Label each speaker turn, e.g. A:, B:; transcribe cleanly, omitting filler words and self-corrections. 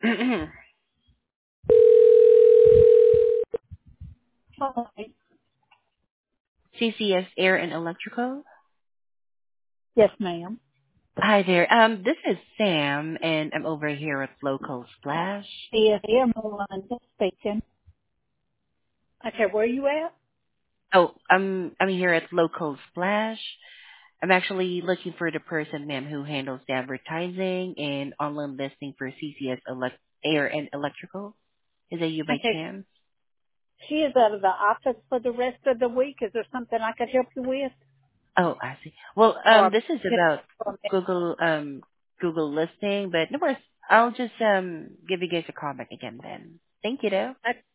A: Hi.
B: CCS Air and Electrical.
A: Yes, ma'am.
B: Hi there. This is Sam, and I'm over here at Local Splash.
A: Yes, I'm Melinda speaking. Okay, where you at?
B: Oh, I'm here at Local Splash. I'm actually looking for the person, ma'am, who handles the advertising and online listing for Air and Electrical. Is that you by
A: Okay,
B: chance?
A: she is out of the office for the rest of the week. Is there something I could help you with?
B: Oh, I see. Well,
A: Or
B: this is about Google listing, but no worries. I'll just give you guys a call back again then. Thank you, though.